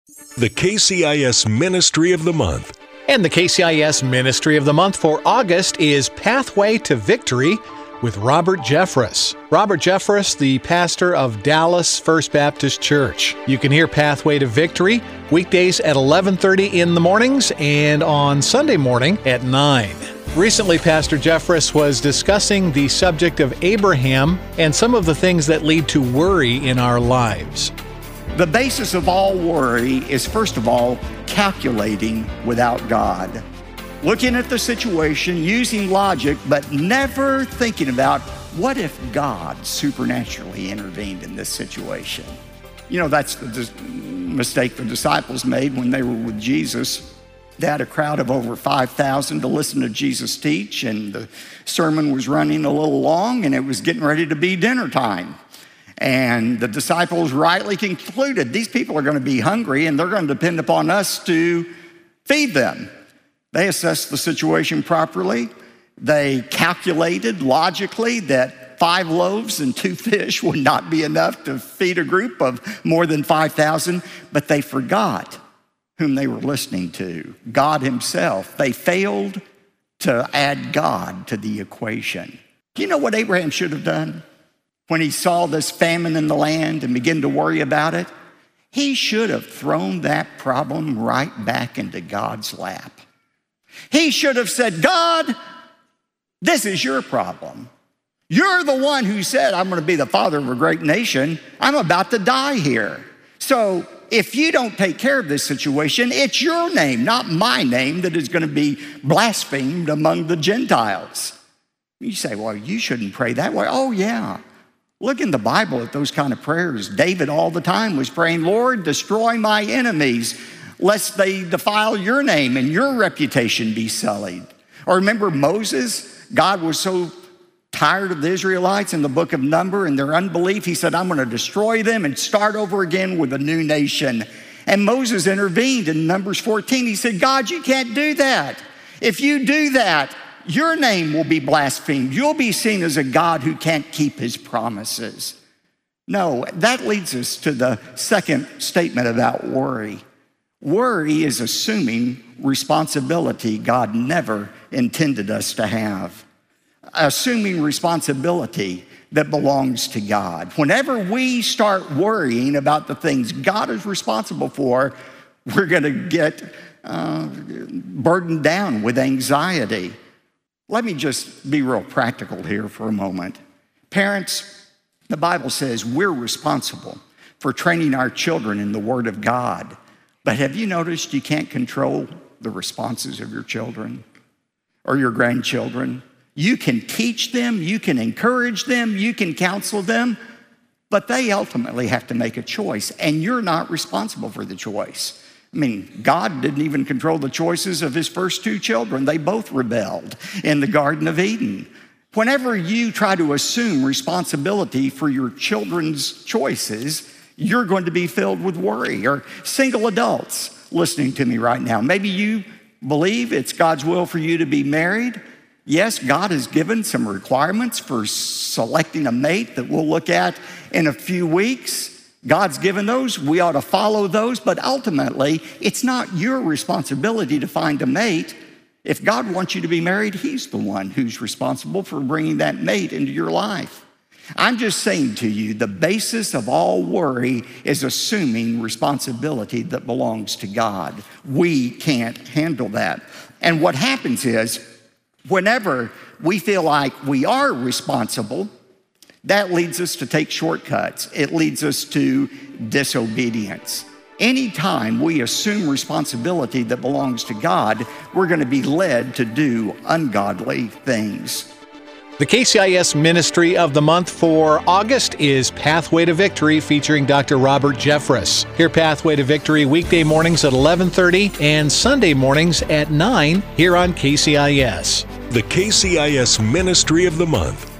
The KCIS Ministry of the Month. And the KCIS Ministry of the Month for August is Pathway to Victory with Robert Jeffress. Robert Jeffress, the pastor of Dallas First Baptist Church. You can hear Pathway to Victory weekdays at 11:30 in the mornings and on Sunday morning at 9. Recently, Pastor Jeffress was discussing the subject of Abraham and some of the things that lead to worry in our lives. The basis of all worry is, first of all, calculating without God. Looking at the situation, using logic, but never thinking about what if God supernaturally intervened in this situation. You know, that's the mistake the disciples made when they were with Jesus. They had a crowd of over 5,000 to listen to Jesus teach, and the sermon was running a little long, and it was getting ready to be dinner time. And the disciples rightly concluded, these people are going to be hungry, and they're going to depend upon us to feed them. They assessed the situation properly. They calculated logically that 5 loaves and 2 fish would not be enough to feed a group of more than 5,000, but they forgot whom they were listening to, God himself. They failed to add God to the equation. Do you know what Abraham should have done when he saw this famine in the land and began to worry about it? He should have thrown that problem right back into God's lap. He should have said, God, this is your problem. You're the one who said, I'm going to be the father of a great nation. I'm about to die here. So if you don't take care of this situation, it's your name, not my name, that is going to be blasphemed among the Gentiles. You say, well, you shouldn't pray that way. Oh, yeah. Look in the Bible at those kind of prayers. David all the time was praying, Lord, destroy my enemies, lest they defile your name and your reputation be sullied. Or remember Moses? God was so tired of the Israelites in the book of Numbers and their unbelief. He said, I'm going to destroy them and start over again with a new nation. And Moses intervened in Numbers 14. He said, God, you can't do that. If you do that, your name will be blasphemed. You'll be seen as a God who can't keep his promises. No, that leads us to the second statement about worry. Worry is assuming responsibility God never intended us to have. Assuming responsibility that belongs to God. Whenever we start worrying about the things God is responsible for, we're going to get burdened down with anxiety. Let me just be real practical here for a moment. Parents, the Bible says we're responsible for training our children in the Word of God. But have you noticed you can't control the responses of your children or your grandchildren? You can teach them, you can encourage them, you can counsel them, but they ultimately have to make a choice, and you're not responsible for the choice. I mean, God didn't even control the choices of his first 2 children. They both rebelled in the Garden of Eden. Whenever you try to assume responsibility for your children's choices, you're going to be filled with worry. Or single adults listening to me right now, maybe you believe it's God's will for you to be married. Yes, God has given some requirements for selecting a mate that we'll look at in a few weeks. God's given those. We ought to follow those. But ultimately, it's not your responsibility to find a mate. If God wants you to be married, he's the one who's responsible for bringing that mate into your life. I'm just saying to you, the basis of all worry is assuming responsibility that belongs to God. We can't handle that. And what happens is, whenever we feel like we are responsible, that leads us to take shortcuts. It leads us to disobedience. Anytime we assume responsibility that belongs to God, we're going to be led to do ungodly things. The KCIS Ministry of the Month for August is Pathway to Victory, featuring Dr. Robert Jeffress. Hear Pathway to Victory weekday mornings at 11:30 and Sunday mornings at 9 here on KCIS. The KCIS Ministry of the Month.